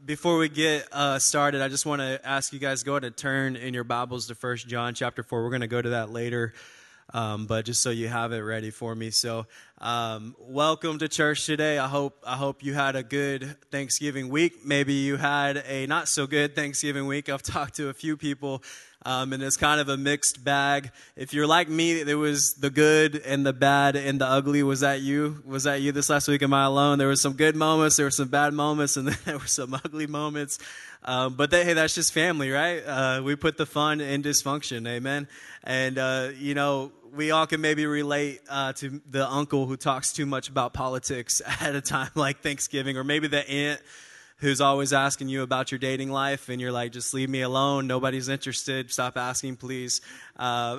Before we get started, I just want to ask you guys, go ahead and turn in your Bibles to 1 John chapter 4. We're going to go to that later, but just so you have it ready for me. So welcome to church today. I hope you had a good Thanksgiving week. Maybe you had a not so good Thanksgiving week. I've talked to a few people, and it's kind of a mixed bag. If you're like me, there was the good and the bad and the ugly. Was that you? Was that you this last week? Am I alone? There were some good moments, there were some bad moments, and then there were some ugly moments. But hey, that's just family, right? We put the fun in dysfunction, amen? And, we all can maybe relate to the uncle who talks too much about politics at a time like Thanksgiving, or maybe the aunt who's always asking you about your dating life, and you're like, just leave me alone. Nobody's interested. Stop asking, please. But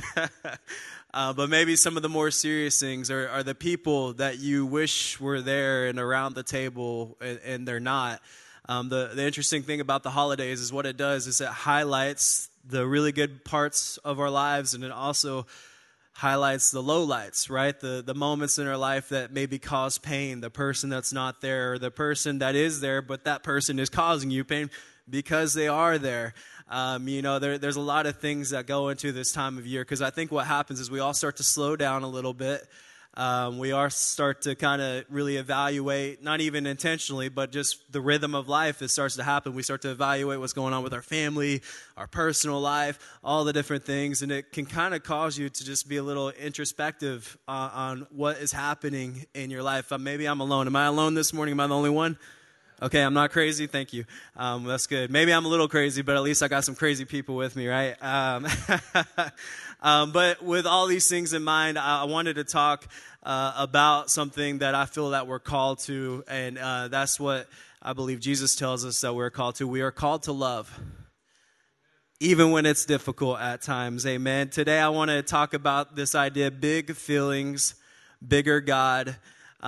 maybe some of the more serious things are the people that you wish were there and around the table, and they're not. The interesting thing about the holidays is what it does is it highlights the really good parts of our lives, and it also highlights the lowlights, right? The moments in our life that maybe cause pain, the person that's not there, or the person that is there, but that person is causing you pain because they are there. There's a lot of things that go into this time of year, because I think what happens is we all start to slow down a little bit. We all start to kind of really evaluate, not even intentionally, but just the rhythm of life. It starts to happen. We start to evaluate what's going on with our family, our personal life, all the different things. And it can kind of cause you to just be a little introspective on what is happening in your life. Maybe I'm alone. Am I alone this morning? Am I the only one? Okay, I'm not crazy. Thank you. That's good. Maybe I'm a little crazy, but at least I got some crazy people with me, right? But with all these things in mind, I wanted to talk about something that I feel that we're called to, and that's what I believe Jesus tells us that we're called to. We are called to love, even when it's difficult at times. Amen. Today I want to talk about this idea, big feelings, bigger God.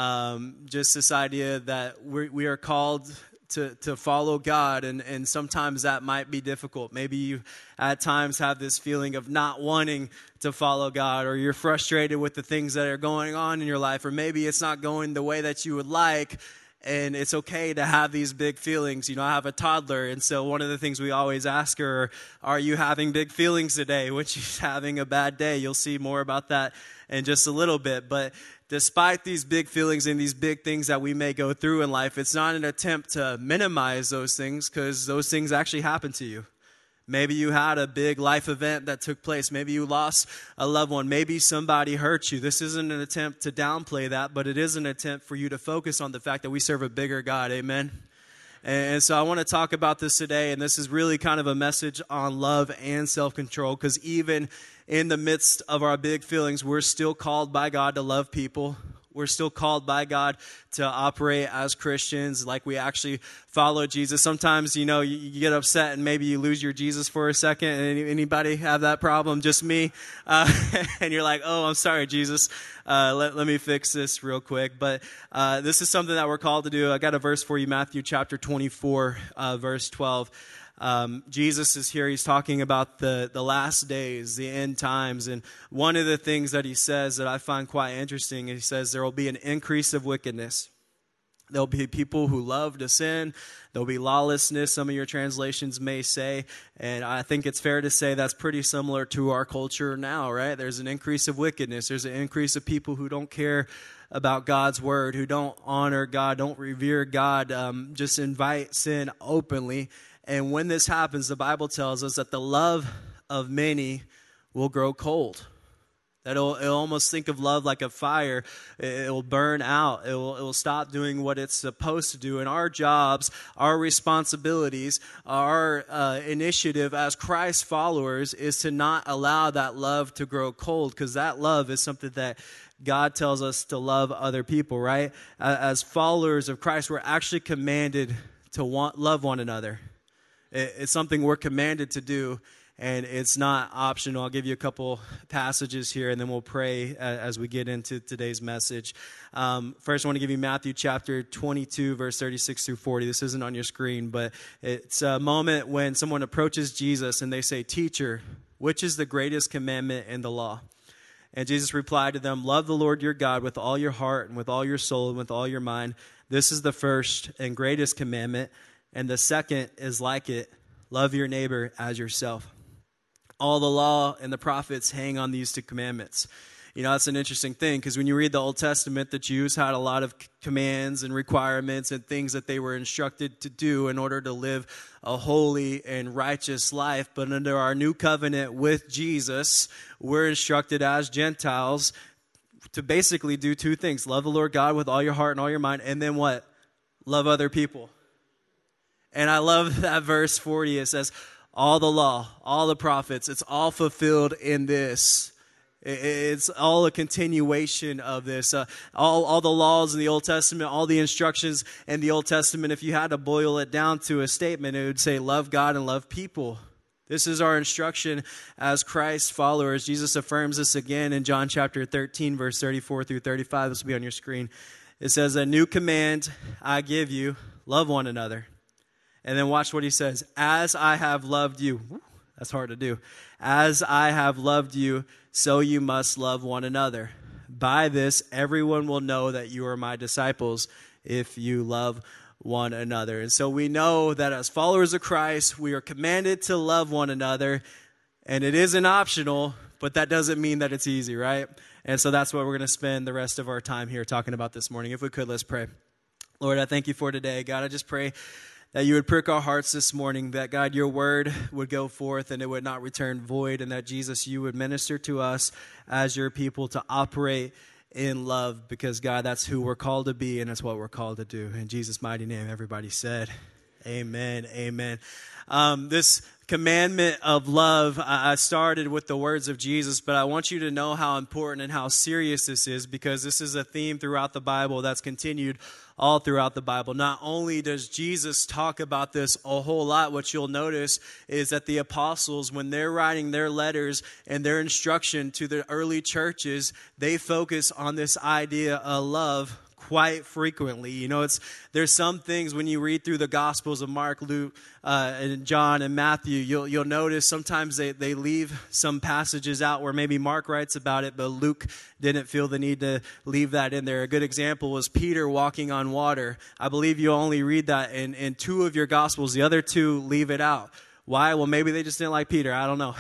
Just this idea that we are called to follow God, and sometimes that might be difficult. Maybe you at times have this feeling of not wanting to follow God, or you're frustrated with the things that are going on in your life, or maybe it's not going the way that you would like, and it's okay to have these big feelings. I have a toddler, and so one of the things we always ask her, are you having big feelings today? When she's having a bad day, you'll see more about that in just a little bit, but despite these big feelings and these big things that we may go through in life, it's not an attempt to minimize those things, because those things actually happen to you. Maybe you had a big life event that took place. Maybe you lost a loved one. Maybe somebody hurt you. This isn't an attempt to downplay that, but it is an attempt for you to focus on the fact that we serve a bigger God. Amen? And so I want to talk about this today, and this is really kind of a message on love and self-control, because even in the midst of our big feelings, we're still called by God to love people. We're still called by God to operate as Christians, like we actually follow Jesus. Sometimes, you get upset and maybe you lose your Jesus for a second. Anybody have that problem? Just me? And you're like, oh, I'm sorry, Jesus. Let me fix this real quick. But this is something that we're called to do. I got a verse for you, Matthew chapter 24, verse 12. Jesus is here. He's talking about the last days, the end times. And one of the things that he says that I find quite interesting, he says there will be an increase of wickedness. There'll be people who love to sin. There'll be lawlessness, some of your translations may say. And I think it's fair to say that's pretty similar to our culture now, right? There's an increase of wickedness. There's an increase of people who don't care about God's word, who don't honor God, don't revere God, just invite sin openly. And when this happens, the Bible tells us that the love of many will grow cold. That it'll almost think of love like a fire. It will burn out. It will stop doing what it's supposed to do. And our jobs, our responsibilities, our initiative as Christ followers is to not allow that love to grow cold, because that love is something that God tells us to love other people, right? As followers of Christ, we're actually commanded to love one another. It's something we're commanded to do, and it's not optional. I'll give you a couple passages here, and then we'll pray as we get into today's message. First, I want to give you Matthew chapter 22, verse 36 through 40. This isn't on your screen, but it's a moment when someone approaches Jesus, and they say, "Teacher, which is the greatest commandment in the law?" And Jesus replied to them, "Love the Lord your God with all your heart and with all your soul and with all your mind. This is the first and greatest commandment. And the second is like it, love your neighbor as yourself. All the law and the prophets hang on these two commandments. You know, that's an interesting thing because when you read the Old Testament, the Jews had a lot of commands and requirements and things that they were instructed to do in order to live a holy and righteous life. But under our new covenant with Jesus, we're instructed as Gentiles to basically do two things. Love the Lord God with all your heart and all your mind. And then what? Love other people. And I love that verse 40. It says, all the law, all the prophets, it's all fulfilled in this. It's all a continuation of this. All the laws in the Old Testament, all the instructions in the Old Testament, if you had to boil it down to a statement, it would say love God and love people. This is our instruction as Christ followers. Jesus affirms this again in John chapter 13, verse 34 through 35. This will be on your screen. It says, a new command I give you, love one another. And then watch what he says. As I have loved you. Woo, that's hard to do. As I have loved you, so you must love one another. By this, everyone will know that you are my disciples if you love one another. And so we know that as followers of Christ, we are commanded to love one another. And it isn't optional, but that doesn't mean that it's easy, right? And so that's what we're going to spend the rest of our time here talking about this morning. If we could, let's pray. Lord, I thank you for today. God, I just pray that you would prick our hearts this morning, that, God, your word would go forth and it would not return void, and that, Jesus, you would minister to us as your people to operate in love, because, God, that's who we're called to be and that's what we're called to do. In Jesus' mighty name, everybody said, amen, amen. This commandment of love, I started with the words of Jesus, but I want you to know how important and how serious this is, because this is a theme throughout the Bible that's continued all throughout the Bible. Not only does Jesus talk about this a whole lot, what you'll notice is that the apostles, when they're writing their letters and their instruction to the early churches, they focus on this idea of love quite frequently. You know, there's some things when you read through the Gospels of Mark, Luke, and John and Matthew, you'll notice sometimes they leave some passages out where maybe Mark writes about it, but Luke didn't feel the need to leave that in there. A good example was Peter walking on water. I believe you only read that in two of your Gospels. The other two leave it out. Why? Well, maybe they just didn't like Peter. I don't know.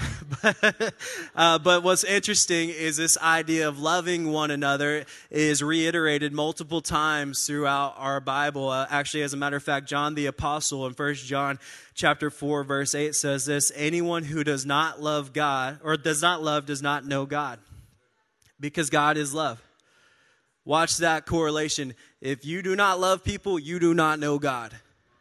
But what's interesting is this idea of loving one another is reiterated multiple times throughout our Bible. Actually, as a matter of fact, John the Apostle in 1 John chapter 4, verse 8 says this, anyone who does not love God or does not love does not know God, because God is love. Watch that correlation. If you do not love people, you do not know God.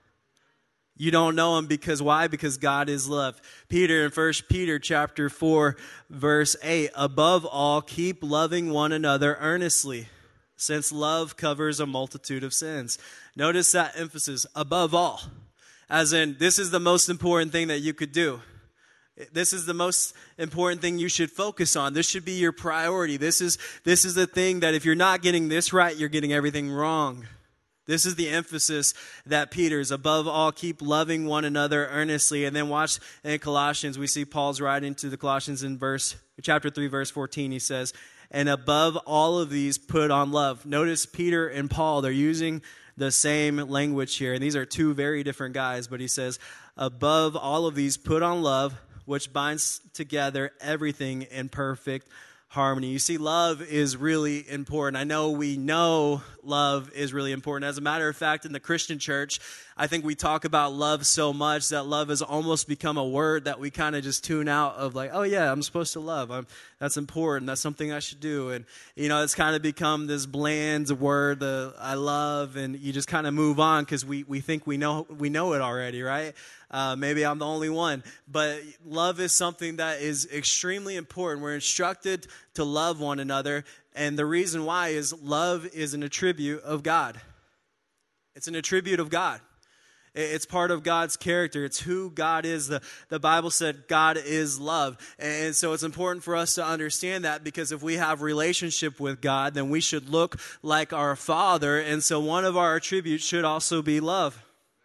You don't know him because why? Because God is love. Peter in 1 Peter chapter 4, verse 8, above all, keep loving one another earnestly, since love covers a multitude of sins. Notice that emphasis, above all, as in this is the most important thing that you could do. This is the most important thing you should focus on. This should be your priority. This is the thing that if you're not getting this right, you're getting everything wrong. This is the emphasis that Peter's, above all, keep loving one another earnestly. And then watch in Colossians, we see Paul's writing to the Colossians in chapter 3, verse 14. He says, and above all of these, put on love. Notice Peter and Paul, they're using the same language here. And these are two very different guys. But he says, above all of these, put on love, which binds together everything in perfect harmony. You see, love is really important. I know we know love is really important. As a matter of fact, in the Christian church, I think we talk about love so much that love has almost become a word that we kind of just tune out of, like, oh yeah, I'm supposed to love. That's important. That's something I should do. And, you know, it's kind of become this bland word, I love, and you just kind of move on because we think we know it already, right? Maybe I'm the only one. But love is something that is extremely important. We're instructed to love one another. And the reason why is love is an attribute of God. It's an attribute of God. It's part of God's character. It's who God is. The Bible said God is love. And so it's important for us to understand that, because if we have relationship with God, then we should look like our Father. And so one of our attributes should also be love.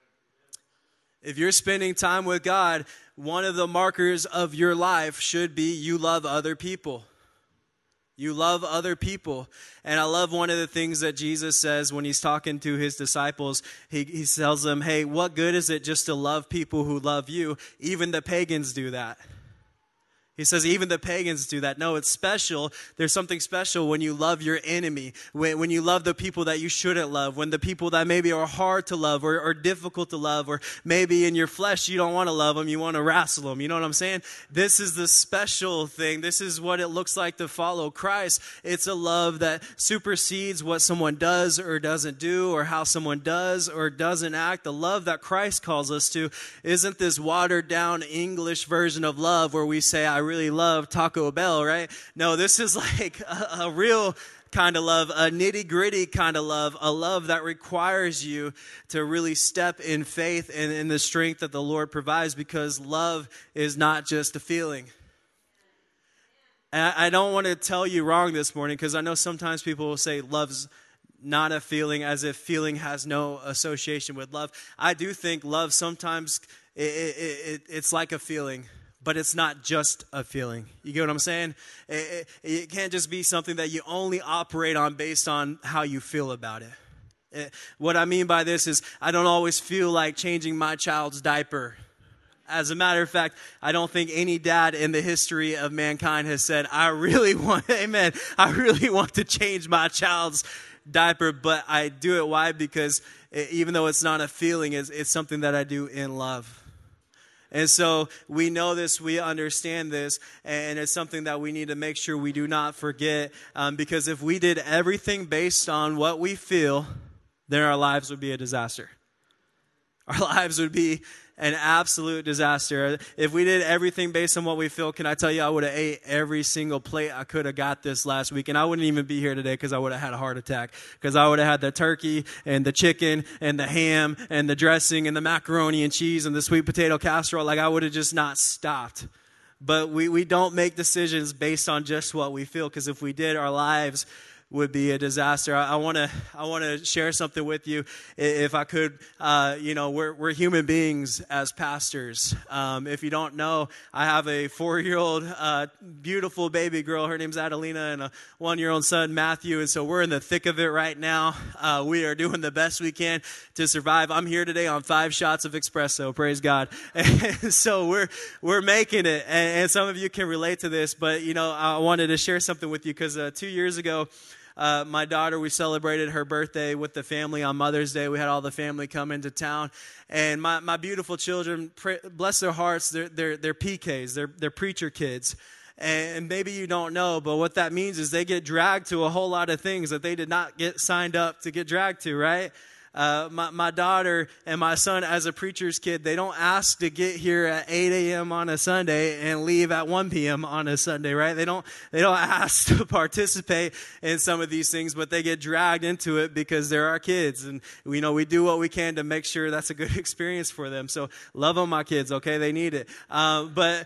If you're spending time with God, one of the markers of your life should be you love other people. You love other people. And I love one of the things that Jesus says when he's talking to his disciples. He tells them, hey, what good is it just to love people who love you? Even the pagans do that. He says even the pagans do that. No, it's special. There's something special when you love your enemy, when you love the people that you shouldn't love, when the people that maybe are hard to love or difficult to love, or maybe in your flesh you don't want to love them, you want to wrestle them. You know what I'm saying? This is the special thing. This is what it looks like to follow Christ. It's a love that supersedes what someone does or doesn't do, or how someone does or doesn't act. The love that Christ calls us to isn't this watered down English version of love where we say, I really love Taco Bell, right? No, this is like a real kind of love, a nitty-gritty kind of love, a love that requires you to really step in faith and in the strength that the Lord provides, because love is not just a feeling. And I don't want to tell you wrong this morning, because I know sometimes people will say love's not a feeling, as if feeling has no association with love. I do think love sometimes it's like a feeling. But it's not just a feeling. You get what I'm saying? It can't just be something that you only operate on based on how you feel about it. What I mean by this is I don't always feel like changing my child's diaper. As a matter of fact, I don't think any dad in the history of mankind has said, I really want to change my child's diaper. But I do it. Why? Because even though it's not a feeling, it's something that I do in love. And so we know this, we understand this, and it's something that we need to make sure we do not forget, because if we did everything based on what we feel, then our lives would be a disaster. Our lives would be an absolute disaster. If we did everything based on what we feel, can I tell you, I would have ate every single plate I could have got this last week, and I wouldn't even be here today because I would have had a heart attack, because I would have had the turkey and the chicken and the ham and the dressing and the macaroni and cheese and the sweet potato casserole. Like, I would have just not stopped. But we don't make decisions based on just what we feel, because if we did, our lives would be a disaster. I want to share something with you, if I could. We're human beings as pastors. If you don't know, I have a 4-year-old beautiful baby girl. Her name's Adelina, and a 1-year-old son, Matthew. And so we're in the thick of it right now. We are doing the best we can to survive. I'm here today on 5 shots of espresso. Praise God. And so we're making it. And some of you can relate to this, but I wanted to share something with you, because 2 years ago, my daughter, we celebrated her birthday with the family on Mother's Day. We had all the family come into town, and my beautiful children, bless their hearts, they're PKs, they're preacher kids. And maybe you don't know, but what that means is they get dragged to a whole lot of things that they did not get signed up to get dragged to, right? My daughter and my son, as a preacher's kid, they don't ask to get here at 8 a.m. on a Sunday and leave at 1 p.m. on a Sunday, right? They don't ask to participate in some of these things, but they get dragged into it because they're our kids. And we do what we can to make sure that's a good experience for them. So love on my kids, okay? They need it. But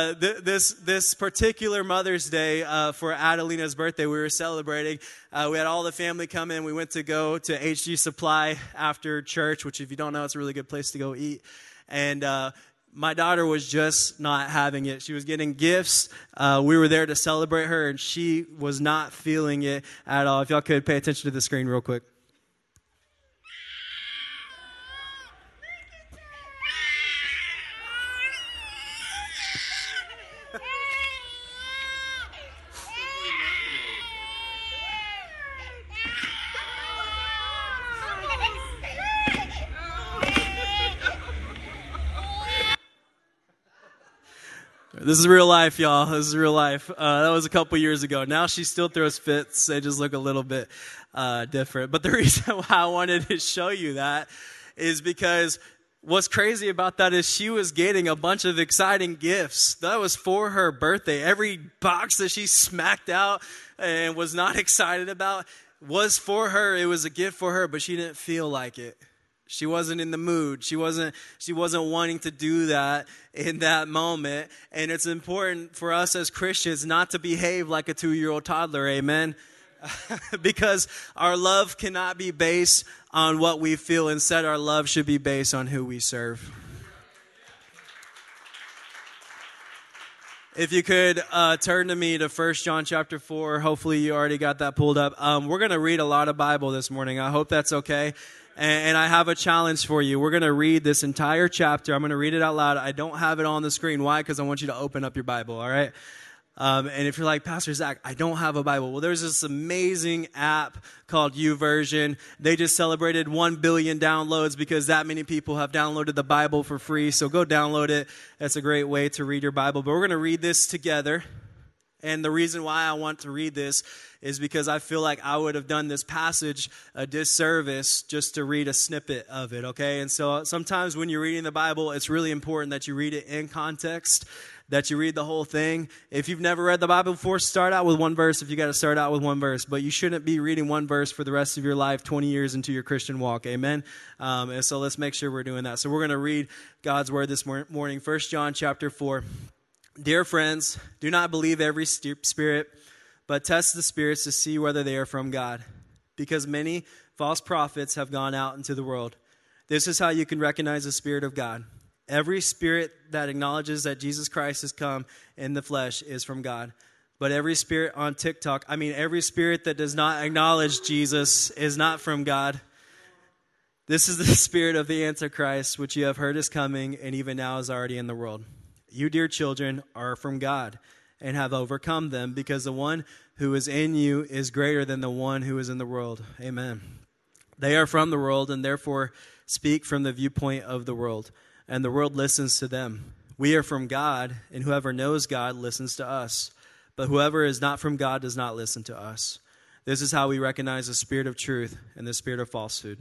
this particular Mother's Day, for Adelina's birthday, we were celebrating. We had all the family come in. We went to go to HG Supply after church, which, if you don't know, it's a really good place to go eat. And my daughter was just not having it. She was getting gifts. We were there to celebrate her, and she was not feeling it at all. If y'all could pay attention to the screen real quick. This is real life, y'all. This is real life. That was a couple years ago. Now she still throws fits. They just look a little bit different. But the reason why I wanted to show you that is because what's crazy about that is she was getting a bunch of exciting gifts. That was for her birthday. Every box that she smacked out and was not excited about was for her. It was a gift for her, but she didn't feel like it. She wasn't in the mood. She wasn't wanting to do that in that moment. And it's important for us as Christians not to behave like a 2-year-old toddler, amen? Because our love cannot be based on what we feel. Instead, our love should be based on who we serve. If you could turn to me to 1 John chapter 4. Hopefully you already got that pulled up. We're going to read a lot of Bible this morning. I hope that's okay. And I have a challenge for you. We're going to read this entire chapter. I'm going to read it out loud. I don't have it on the screen. Why? Because I want you to open up your Bible, all right? And if you're like, Pastor Zach, I don't have a Bible. Well, there's this amazing app called YouVersion. They just celebrated 1 billion downloads because that many people have downloaded the Bible for free. So go download it. That's a great way to read your Bible. But we're going to read this together. And the reason why I want to read this is because I feel like I would have done this passage a disservice just to read a snippet of it, okay? And so sometimes when you're reading the Bible, it's really important that you read it in context, that you read the whole thing. If you've never read the Bible before, start out with one verse if you got to start out with one verse. But you shouldn't be reading one verse for the rest of your life, 20 years into your Christian walk, amen? And so let's make sure we're doing that. So we're going to read God's word this morning, 1 John chapter 4. Dear friends, do not believe every spirit, but test the spirits to see whether they are from God, because many false prophets have gone out into the world. This is how you can recognize the Spirit of God. Every spirit that acknowledges that Jesus Christ has come in the flesh is from God. But every spirit on TikTok, every spirit that does not acknowledge Jesus is not from God. This is the spirit of the Antichrist, which you have heard is coming and even now is already in the world. You, dear children, are from God and have overcome them, because the one who is in you is greater than the one who is in the world. Amen. They are from the world and therefore speak from the viewpoint of the world, and the world listens to them. We are from God, and whoever knows God listens to us. But whoever is not from God does not listen to us. This is how we recognize the spirit of truth and the spirit of falsehood.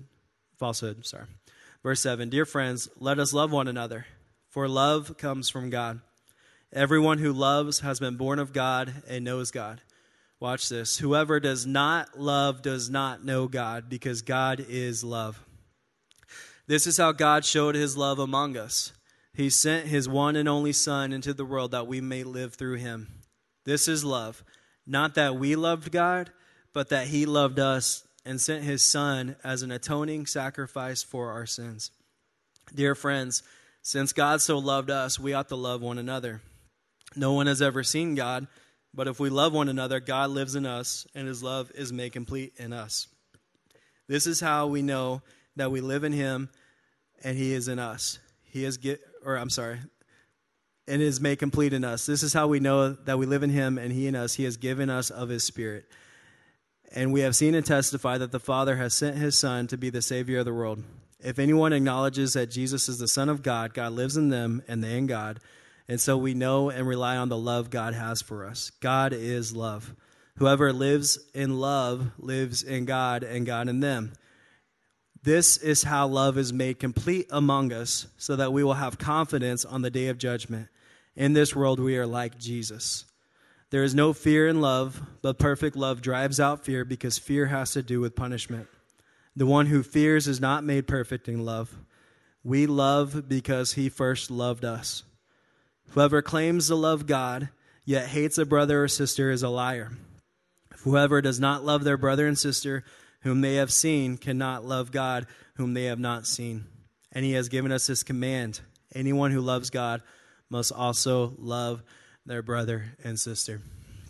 Verse 7, dear friends, let us love one another, for love comes from God. Everyone who loves has been born of God and knows God. Watch this. Whoever does not love does not know God, because God is love. This is how God showed his love among us. He sent his one and only Son into the world that we may live through him. This is love, not that we loved God, but that he loved us and sent his Son as an atoning sacrifice for our sins. Dear friends, since God so loved us, we ought to love one another. No one has ever seen God, but if we love one another, God lives in us, and his love is made complete in us. This is how we know that we live in him and he is in us. And is made complete in us. This is how we know that we live in him and he in us. He has given us of his Spirit. And we have seen and testified that the Father has sent his Son to be the Savior of the world. If anyone acknowledges that Jesus is the Son of God, God lives in them and they in God. And so we know and rely on the love God has for us. God is love. Whoever lives in love lives in God and God in them. This is how love is made complete among us, so that we will have confidence on the day of judgment. In this world we are like Jesus. There is no fear in love, but perfect love drives out fear, because fear has to do with punishment. The one who fears is not made perfect in love. We love because he first loved us. Whoever claims to love God, yet hates a brother or sister, is a liar. Whoever does not love their brother and sister whom they have seen cannot love God whom they have not seen. And he has given us this command: anyone who loves God must also love their brother and sister.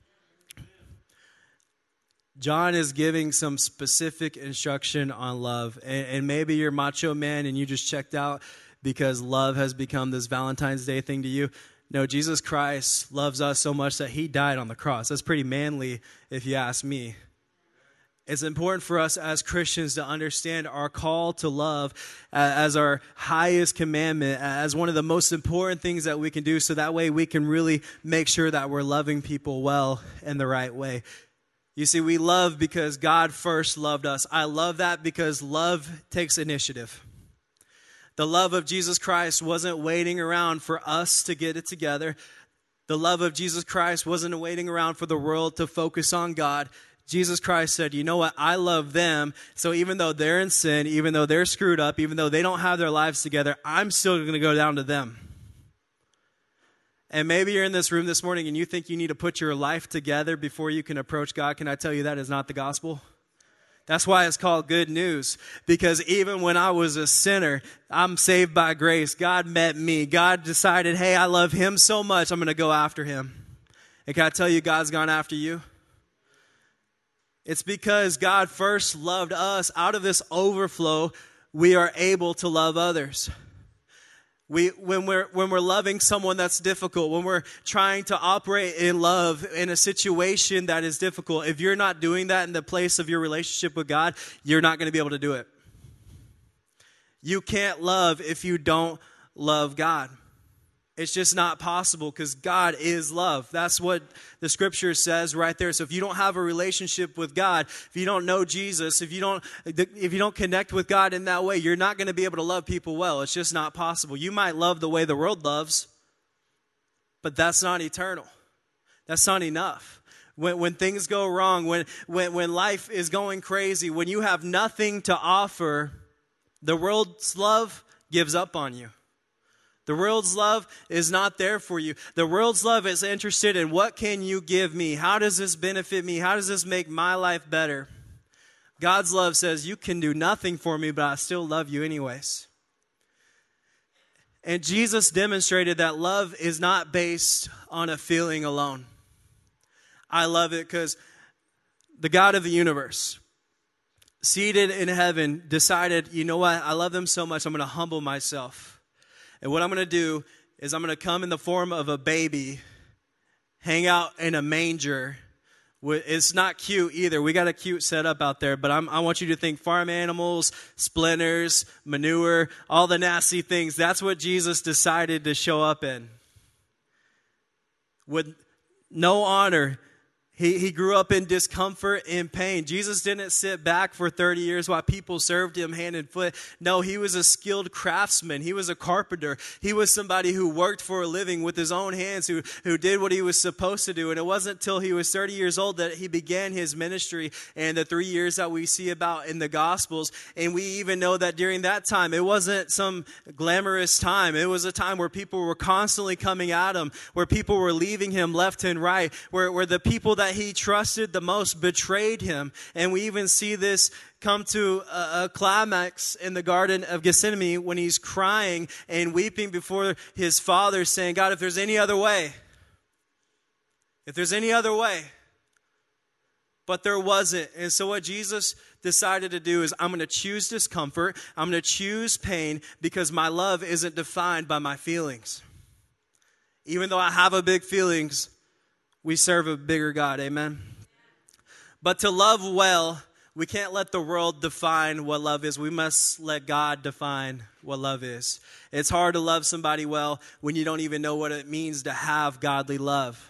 John is giving some specific instruction on love. And maybe you're macho man and you just checked out because love has become this Valentine's Day thing to you. No, Jesus Christ loves us so much that he died on the cross. That's pretty manly if you ask me. It's important for us as Christians to understand our call to love as our highest commandment, as one of the most important things that we can do, so that way we can really make sure that we're loving people well in the right way. You see, we love because God first loved us. I love that because love takes initiative. The love of Jesus Christ wasn't waiting around for us to get it together. The love of Jesus Christ wasn't waiting around for the world to focus on God. Jesus Christ said, you know what, I love them, so even though they're in sin, even though they're screwed up, even though they don't have their lives together, I'm still going to go down to them. And maybe you're in this room this morning and you think you need to put your life together before you can approach God. Can I tell you that is not the gospel? That's why it's called good news, because even when I was a sinner, I'm saved by grace. God met me. God decided, hey, I love him so much, I'm going to go after him. And can I tell you, God's gone after you? It's because God first loved us. Out of this overflow, we are able to love others. When we're loving someone that's difficult, when we're trying to operate in love in a situation that is difficult, if you're not doing that in the place of your relationship with God, you're not going to be able to do it. You can't love if you don't love God. It's just not possible because God is love. That's what the scripture says right there. So if you don't have a relationship with God, if you don't know Jesus, if you don't connect with God in that way, you're not going to be able to love people well. It's just not possible. You might love the way the world loves, but that's not eternal. That's not enough. When things go wrong, when life is going crazy, when you have nothing to offer, the world's love gives up on you. The world's love is not there for you. The world's love is interested in what can you give me? How does this benefit me? How does this make my life better? God's love says you can do nothing for me, but I still love you anyways. And Jesus demonstrated that love is not based on a feeling alone. I love it because the God of the universe, seated in heaven, decided, you know what? I love them so much, I'm going to humble myself. And what I'm going to do is I'm going to come in the form of a baby, hang out in a manger. It's not cute either. We got a cute setup out there, but I want you to think farm animals, splinters, manure, all the nasty things. That's what Jesus decided to show up in. With no honor. He grew up in discomfort and pain. Jesus didn't sit back for 30 years while people served him hand and foot. No, he was a skilled craftsman. He was a carpenter. He was somebody who worked for a living with his own hands, who did what he was supposed to do. And it wasn't until he was 30 years old that he began his ministry and the 3 years that we see about in the Gospels. And we even know that during that time, it wasn't some glamorous time. It was a time where people were constantly coming at him, where people were leaving him left and right, where the people that he trusted the most betrayed him. And we even see this come to a climax in the Garden of Gethsemane when he's crying and weeping before his Father, saying, God, if there's any other way, if there's any other way. But there wasn't. And so what Jesus decided to do is, I'm going to choose discomfort. I'm going to choose pain because my love isn't defined by my feelings. Even though I have a big feelings, we serve a bigger God, amen? But to love well, we can't let the world define what love is. We must let God define what love is. It's hard to love somebody well when you don't even know what it means to have godly love.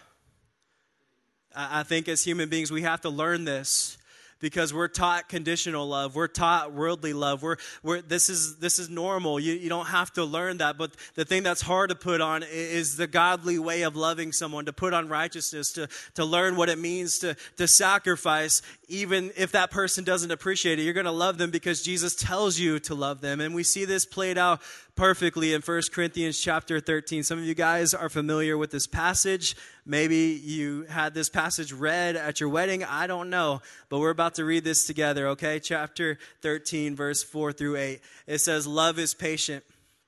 I think as human beings, we have to learn this. Because we're taught conditional love, we're taught worldly love. This is normal. You don't have to learn that. But the thing that's hard to put on is the godly way of loving someone. To put on righteousness, to learn what it means to sacrifice, even if that person doesn't appreciate it. You're going to love them because Jesus tells you to love them, and we see this played out perfectly in 1 Corinthians chapter 13. Some of you guys are familiar with this passage. Maybe you had this passage read at your wedding. I don't know. But we're about to read this together, okay? Chapter 13, verse 4 through 8. It says, love is patient.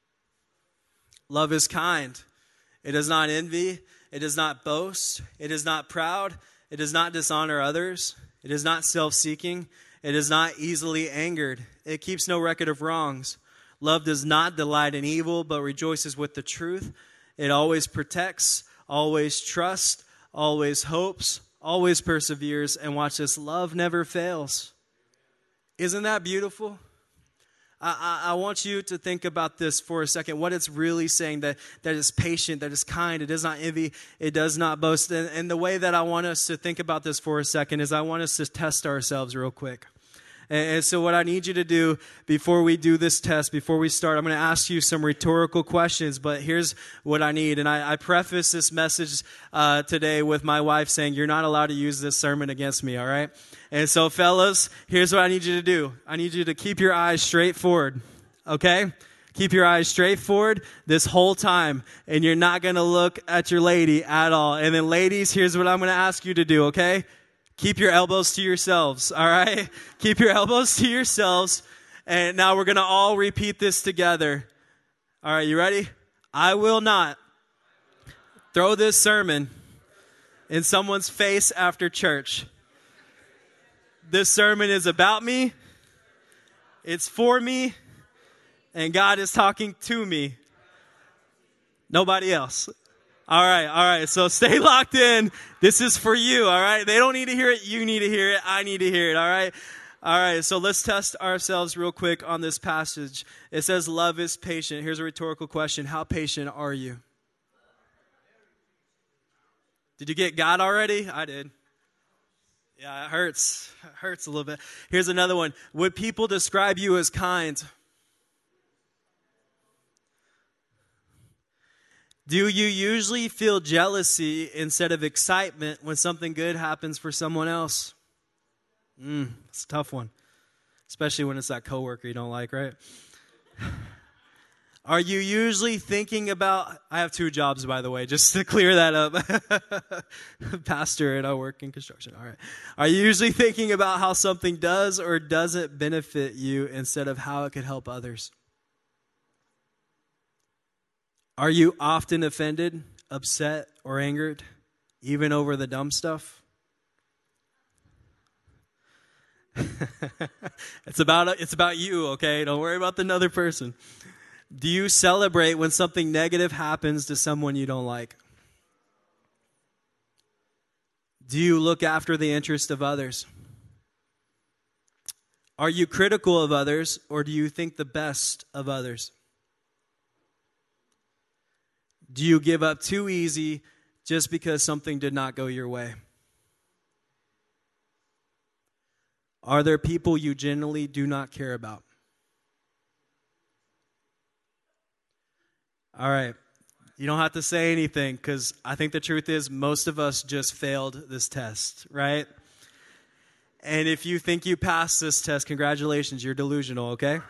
Love is kind. It does not envy. It does not boast. It is not proud. It does not dishonor others. It is not self-seeking. It is not easily angered. It keeps no record of wrongs. Love does not delight in evil, but rejoices with the truth. It always protects, always trusts, always hopes, always perseveres. And watch this, love never fails. Isn't that beautiful? I want you to think about this for a second, what it's really saying, that is patient, that is kind, it does not envy, it does not boast. And the way that I want us to think about this for a second is I want us to test ourselves real quick. And so what I need you to do before we do this test, before we start, I'm going to ask you some rhetorical questions, but here's what I need. And I preface this message today with my wife saying, you're not allowed to use this sermon against me, all right? And so fellas, here's what I need you to do. I need you to keep your eyes straight forward, okay? Keep your eyes straight forward this whole time, and you're not going to look at your lady at all. And then ladies, here's what I'm going to ask you to do, okay? Keep your elbows to yourselves, all right? Keep your elbows to yourselves. And now we're going to all repeat this together. All right, you ready? I will not throw this sermon in someone's face after church. This sermon is about me. It's for me. And God is talking to me. Nobody else. All right. So stay locked in. This is for you, all right? They don't need to hear it. You need to hear it. I need to hear it, all right? All right, so let's test ourselves real quick on this passage. It says love is patient. Here's a rhetorical question. How patient are you? Did you get God already? I did. Yeah, it hurts. It hurts a little bit. Here's another one. Would people describe you as kind? Do you usually feel jealousy instead of excitement when something good happens for someone else? It's a tough one, especially when it's that coworker you don't like, right? Are you usually thinking about, I have 2 jobs, by the way, just to clear that up. Pastor and I work in construction. All right. Are you usually thinking about how something does or doesn't benefit you instead of how it could help others? Are you often offended, upset, or angered, even over the dumb stuff? It's about you, okay? Don't worry about the other person. Do you celebrate when something negative happens to someone you don't like? Do you look after the interest of others? Are you critical of others, or do you think the best of others? Do you give up too easy just because something did not go your way? Are there people you genuinely do not care about? All right. You don't have to say anything because I think the truth is most of us just failed this test, right? And if you think you passed this test, congratulations, you're delusional, okay?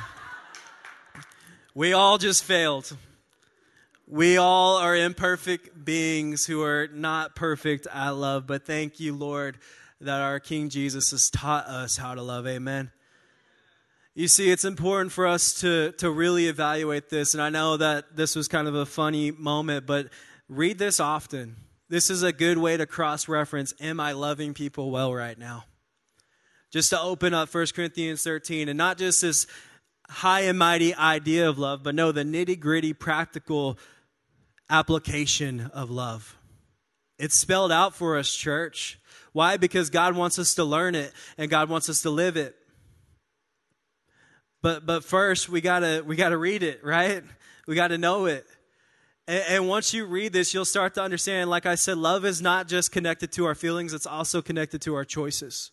We all just failed. We all are imperfect beings who are not perfect at love, but thank you, Lord, that our King Jesus has taught us how to love. Amen. You see, it's important for us to really evaluate this, and I know that this was kind of a funny moment, but read this often. This is a good way to cross-reference, am I loving people well right now? Just to open up 1 Corinthians 13, and not just this high and mighty idea of love, but no, the nitty-gritty practical application of love. It's spelled out for us, church. Why? Because God wants us to learn it and God wants us to live it. But first we gotta read it, right? We gotta know it. And once you read this, you'll start to understand, like I said, love is not just connected to our feelings, it's also connected to our choices.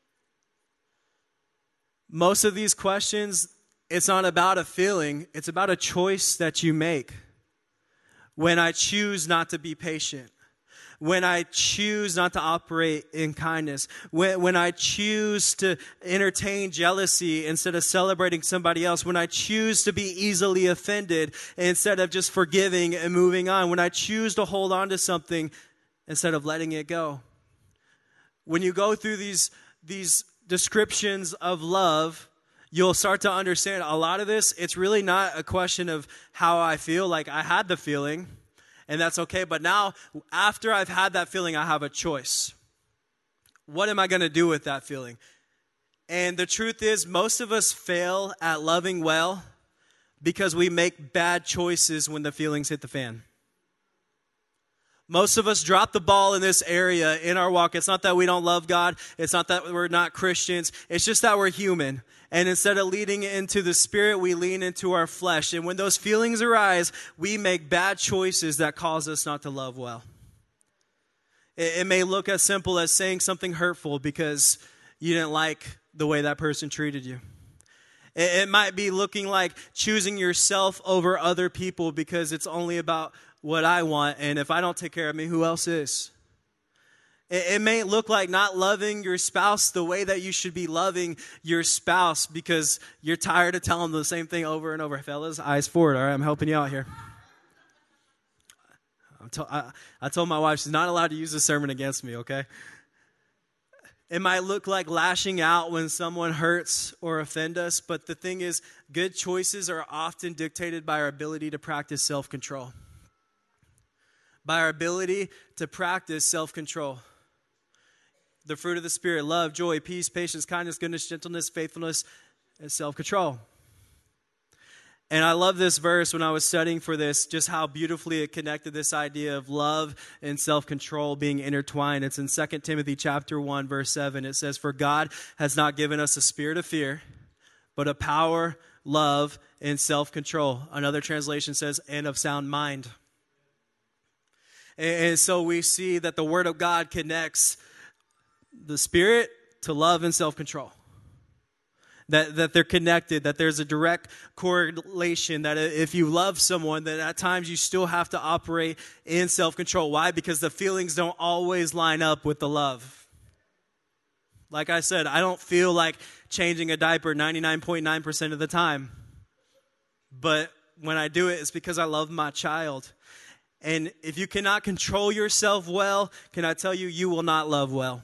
Most of these questions, it's not about a feeling, it's about a choice that you make. When I choose not to be patient, when I choose not to operate in kindness, when I choose to entertain jealousy instead of celebrating somebody else, when I choose to be easily offended instead of just forgiving and moving on, when I choose to hold on to something instead of letting it go. When you go through these descriptions of love, you'll start to understand a lot of this. It's really not a question of how I feel. Like, I had the feeling, and that's okay. But now, after I've had that feeling, I have a choice. What am I going to do with that feeling? And the truth is, most of us fail at loving well because we make bad choices when the feelings hit the fan. Most of us drop the ball in this area in our walk. It's not that we don't love God. It's not that we're not Christians. It's just that we're human. And instead of leading into the Spirit, we lean into our flesh. And when those feelings arise, we make bad choices that cause us not to love well. It may look as simple as saying something hurtful because you didn't like the way that person treated you. It might be looking like choosing yourself over other people because it's only about what I want, and if I don't take care of me, who else is? It may look like not loving your spouse the way that you should be loving your spouse because you're tired of telling them the same thing over and over. Fellas, eyes forward, all right? I'm helping you out here. I told my wife she's not allowed to use this sermon against me, okay? It might look like lashing out when someone hurts or offends us, but the thing is, good choices are often dictated by our ability to practice self-control. By our ability to practice self-control. The fruit of the Spirit, love, joy, peace, patience, kindness, goodness, gentleness, faithfulness, and self-control. And I love this verse when I was studying for this, just how beautifully it connected this idea of love and self-control being intertwined. It's in 2 Timothy chapter 1, verse 7. It says, "For God has not given us a spirit of fear, but a power, love, and self-control." Another translation says, "and of sound mind." And so we see that the Word of God connects the Spirit to love and self-control. That they're connected, that there's a direct correlation, that if you love someone, then at times you still have to operate in self-control. Why? Because the feelings don't always line up with the love. Like I said, I don't feel like changing a diaper 99.9% of the time. But when I do it, it's because I love my child. And if you cannot control yourself well, can I tell you, you will not love well.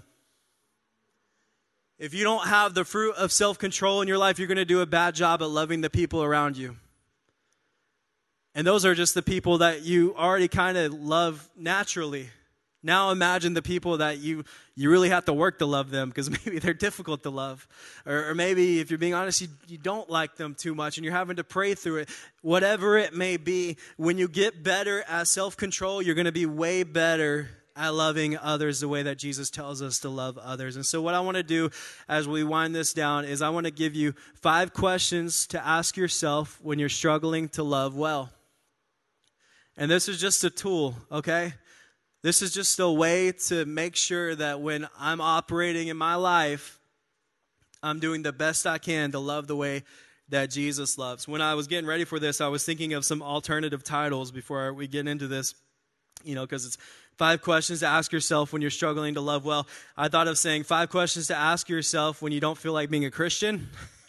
If you don't have the fruit of self-control in your life, you're going to do a bad job at loving the people around you. And those are just the people that you already kind of love naturally. Now imagine the people that you really have to work to love them, because maybe they're difficult to love. Or maybe, if you're being honest, you don't like them too much and you're having to pray through it. Whatever it may be, when you get better at self-control, you're going to be way better at loving others the way that Jesus tells us to love others. And so what I want to do as we wind this down is I want to give you 5 questions to ask yourself when you're struggling to love well. And this is just a tool, okay? This is just a way to make sure that when I'm operating in my life, I'm doing the best I can to love the way that Jesus loves. When I was getting ready for this, I was thinking of some alternative titles before we get into this, because it's 5 questions to ask yourself when you're struggling to love well. I thought of saying 5 questions to ask yourself when you don't feel like being a Christian.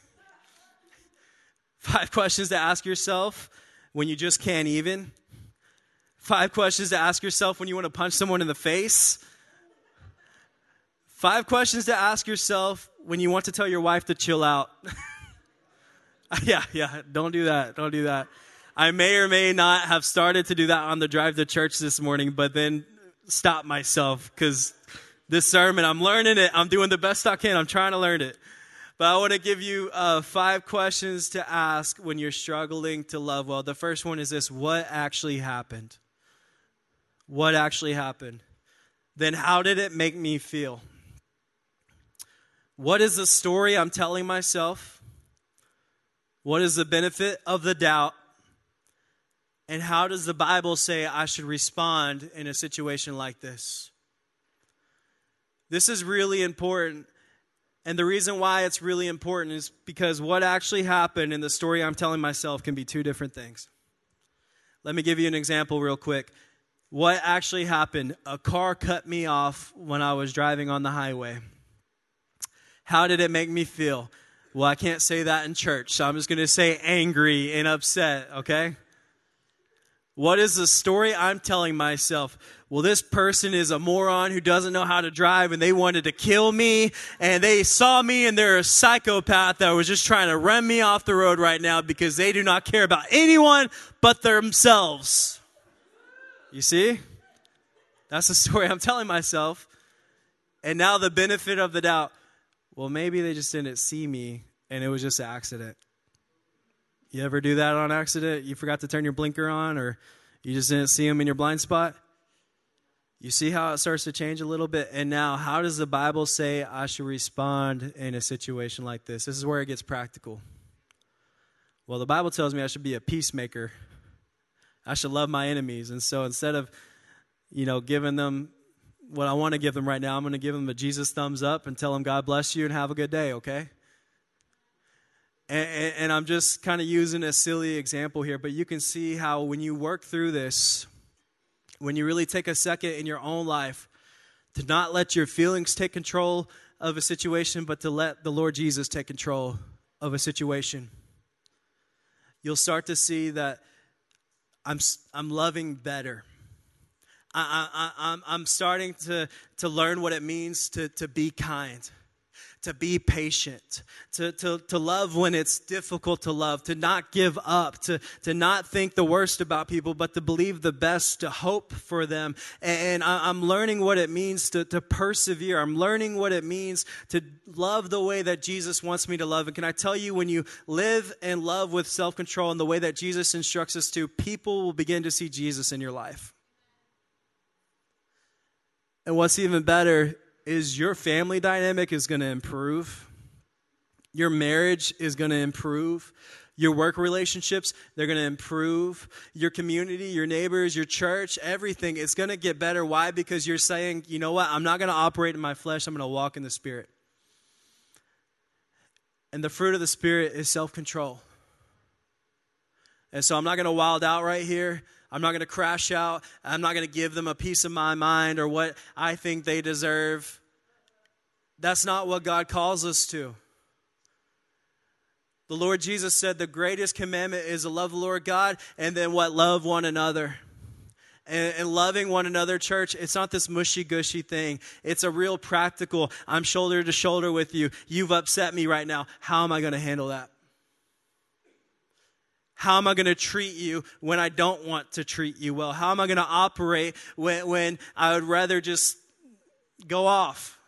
5 questions to ask yourself when you just can't even. 5 questions to ask yourself when you want to punch someone in the face. 5 questions to ask yourself when you want to tell your wife to chill out. Yeah, don't do that. Don't do that. I may or may not have started to do that on the drive to church this morning, but then stopped myself because this sermon, I'm learning it. I'm doing the best I can. I'm trying to learn it. But I want to give you 5 questions to ask when you're struggling to love well. The first one is this: what actually happened? What actually happened? Then how did it make me feel? What is the story I'm telling myself? What is the benefit of the doubt? And how does the Bible say I should respond in a situation like this? This is really important. And the reason why it's really important is because what actually happened in the story I'm telling myself can be 2 different things. Let me give you an example real quick. What actually happened? A car cut me off when I was driving on the highway. How did it make me feel? Well, I can't say that in church, so I'm just going to say angry and upset, okay? What is the story I'm telling myself? Well, this person is a moron who doesn't know how to drive, and they wanted to kill me, and they saw me, and they're a psychopath that was just trying to run me off the road right now because they do not care about anyone but themselves. You see? That's the story I'm telling myself. And now the benefit of the doubt. Well, maybe they just didn't see me, and it was just an accident. You ever do that on accident? You forgot to turn your blinker on, or you just didn't see them in your blind spot? You see how it starts to change a little bit? And now, how does the Bible say I should respond in a situation like this? This is where it gets practical. Well, the Bible tells me I should be a peacemaker. I should love my enemies. And so instead of, giving them what I want to give them right now, I'm going to give them a Jesus thumbs up and tell them God bless you and have a good day, okay? And I'm just kind of using a silly example here, but you can see how when you work through this, when you really take a second in your own life to not let your feelings take control of a situation, but to let the Lord Jesus take control of a situation, you'll start to see that I'm loving better. I'm starting to learn what it means to be kind, to be patient, to love when it's difficult to love, to not give up, to not think the worst about people, but to believe the best, to hope for them. And I'm learning what it means to persevere. I'm learning what it means to love the way that Jesus wants me to love. And can I tell you, when you live and love with self-control in the way that Jesus instructs us to, people will begin to see Jesus in your life. And what's even better is your family dynamic is going to improve. Your marriage is going to improve. Your work relationships, they're going to improve. Your community, your neighbors, your church, everything is going to get better. Why? Because you're saying, you know what? I'm not going to operate in my flesh. I'm going to walk in the Spirit. And the fruit of the Spirit is self-control. And so I'm not going to wild out right here. I'm not going to crash out. I'm not going to give them a piece of my mind or what I think they deserve. That's not what God calls us to. The Lord Jesus said the greatest commandment is to love the Lord God, and then what? Love one another. And loving one another, church, it's not this mushy-gushy thing. It's a real practical, I'm shoulder to shoulder with you. You've upset me right now. How am I going to handle that? How am I going to treat you when I don't want to treat you well? How am I going to operate when I would rather just go off?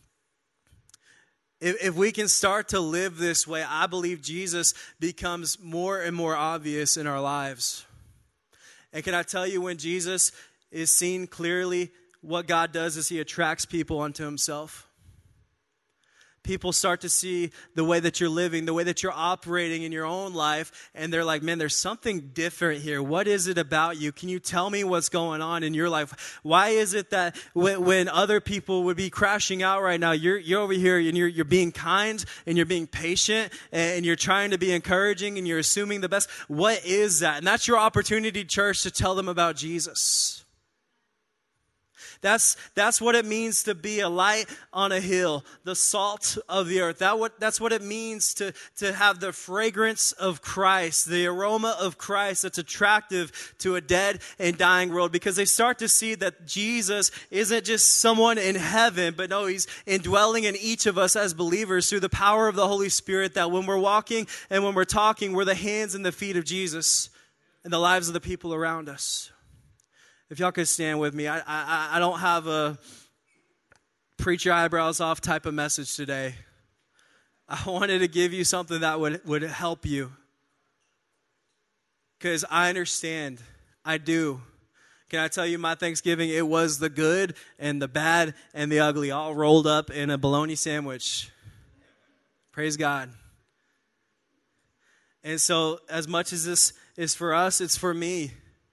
If we can start to live this way, I believe Jesus becomes more and more obvious in our lives. And can I tell you, when Jesus is seen clearly, what God does is he attracts people unto himself. People start to see the way that you're living, the way that you're operating in your own life, and they're like, man, there's something different here. What is it about you? Can you tell me what's going on in your life? Why is it that when other people would be crashing out right now, you're over here and you're being kind and you're being patient and you're trying to be encouraging and you're assuming the best? What is that? And that's your opportunity, church, to tell them about Jesus. That's what it means to be a light on a hill, the salt of the earth. That's what it means to have the fragrance of Christ, the aroma of Christ that's attractive to a dead and dying world, because they start to see that Jesus isn't just someone in heaven, but no, he's indwelling in each of us as believers through the power of the Holy Spirit, that when we're walking and when we're talking, we're the hands and the feet of Jesus in the lives of the people around us. If y'all could stand with me, I don't have a preach your eyebrows off type of message today. I wanted to give you something that would help you. Because I understand. I do. Can I tell you, my Thanksgiving, it was the good and the bad and the ugly all rolled up in a bologna sandwich. Praise God. And so as much as this is for us, it's for me.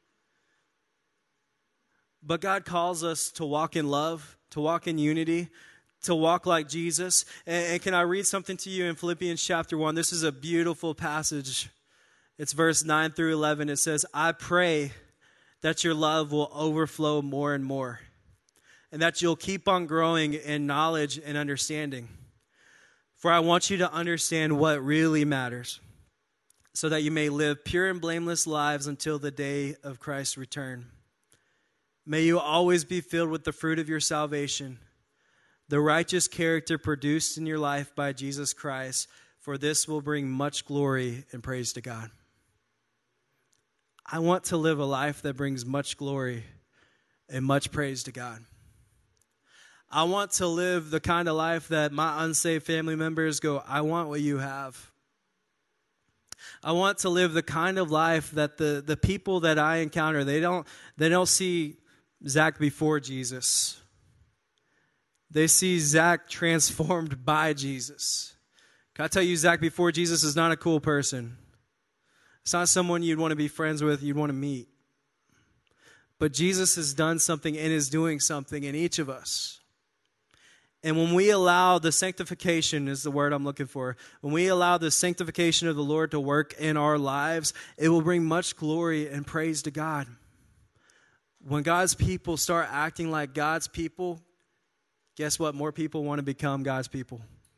But God calls us to walk in love, to walk in unity, to walk like Jesus. And can I read something to you in Philippians chapter 1? This is a beautiful passage. It's verse 9 through 11. It says, I pray that your love will overflow more and more, and that you'll keep on growing in knowledge and understanding. For I want you to understand what really matters, so that you may live pure and blameless lives until the day of Christ's return. May you always be filled with the fruit of your salvation, the righteous character produced in your life by Jesus Christ, for this will bring much glory and praise to God. I want to live a life that brings much glory and much praise to God. I want to live the kind of life that my unsaved family members go, I want what you have. I want to live the kind of life that the people that I encounter, they don't see Zach before Jesus. They see Zach transformed by Jesus. Can I tell you, Zach before Jesus is not a cool person. It's not someone you'd want to be friends with, you'd want to meet. But Jesus has done something and is doing something in each of us. And when we allow the sanctification, is the word I'm looking for, when we allow the sanctification of the Lord to work in our lives, it will bring much glory and praise to God. When God's people start acting like God's people, guess what? More people want to become God's people.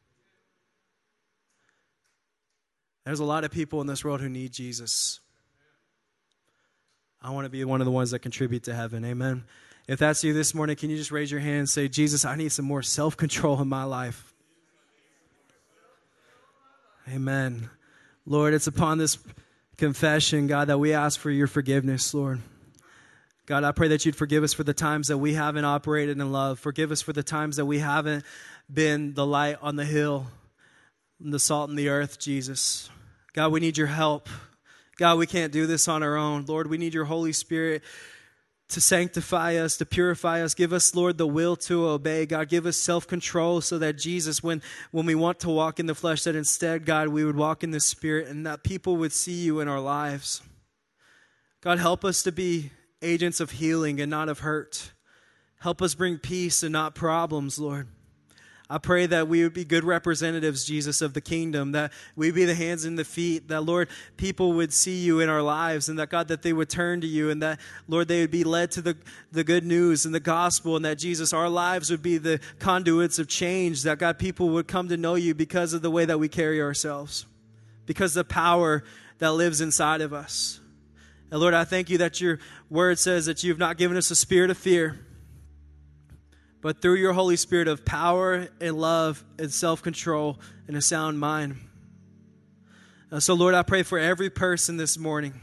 There's a lot of people in this world who need Jesus. I want to be one of the ones that contribute to heaven. Amen. If that's you this morning, can you just raise your hand and say, Jesus, I need some more self-control in my life. Amen. Lord, it's upon this confession, God, that we ask for your forgiveness, Lord. God, I pray that you'd forgive us for the times that we haven't operated in love. Forgive us for the times that we haven't been the light on the hill and the salt in the earth, Jesus. God, we need your help. God, we can't do this on our own. Lord, we need your Holy Spirit to sanctify us, to purify us. Give us, Lord, the will to obey. God, give us self-control so that Jesus, when we want to walk in the flesh, that instead, God, we would walk in the Spirit and that people would see you in our lives. God, help us to be agents of healing and not of hurt. Help us bring peace and not problems, Lord. I pray that we would be good representatives, Jesus, of the kingdom, that we be the hands and the feet, that, Lord, people would see you in our lives, and that, God, that they would turn to you, and that, Lord, they would be led to the good news and the gospel, and that, Jesus, our lives would be the conduits of change, that, God, people would come to know you because of the way that we carry ourselves, because of the power that lives inside of us. And, Lord, I thank you that your word says that you have not given us a spirit of fear, but through your Holy Spirit of power and love and self-control and a sound mind. So, Lord, I pray for every person this morning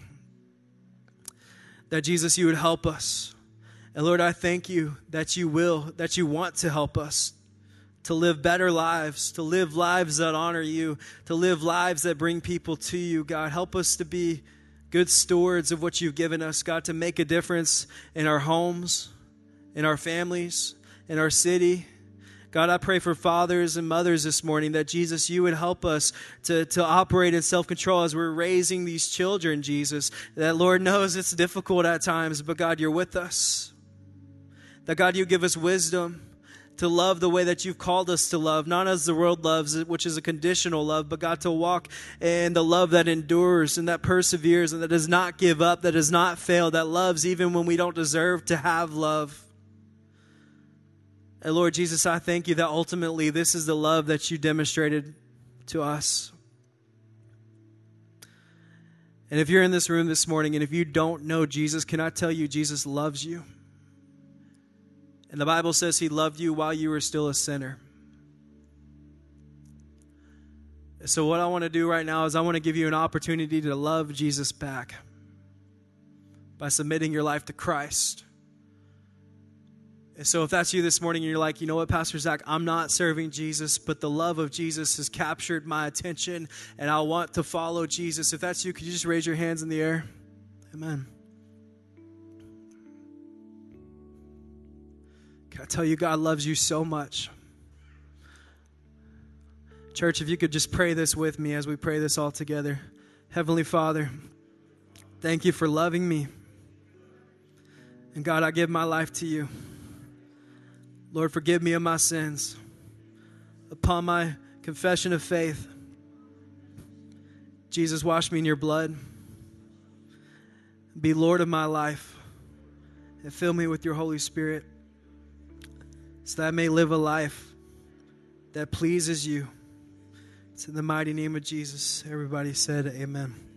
that, Jesus, you would help us. And, Lord, I thank you that you want to help us to live better lives, to live lives that honor you, to live lives that bring people to you, God. Help us to be good stewards of what you've given us, God, to make a difference in our homes, in our families, in our city. God, I pray for fathers and mothers this morning that, Jesus, you would help us to operate in self-control as we're raising these children, Jesus. That, Lord, knows it's difficult at times, but, God, you're with us. That, God, you give us wisdom to love the way that you've called us to love, not as the world loves, which is a conditional love, but, God, to walk in the love that endures and that perseveres and that does not give up, that does not fail, that loves even when we don't deserve to have love. And Lord Jesus, I thank you that ultimately this is the love that you demonstrated to us. And if you're in this room this morning and if you don't know Jesus, can I tell you Jesus loves you? And the Bible says he loved you while you were still a sinner. So what I want to do right now is I want to give you an opportunity to love Jesus back by submitting your life to Christ. And so if that's you this morning and you're like, you know what, Pastor Zach, I'm not serving Jesus, but the love of Jesus has captured my attention and I want to follow Jesus. If that's you, could you just raise your hands in the air? Amen. Can I tell you, God loves you so much. Church, if you could just pray this with me as we pray this all together. Heavenly Father, thank you for loving me. And God, I give my life to you. Lord, forgive me of my sins. Upon my confession of faith, Jesus, wash me in your blood. Be Lord of my life. And fill me with your Holy Spirit so that I may live a life that pleases you. It's in the mighty name of Jesus. Everybody said amen.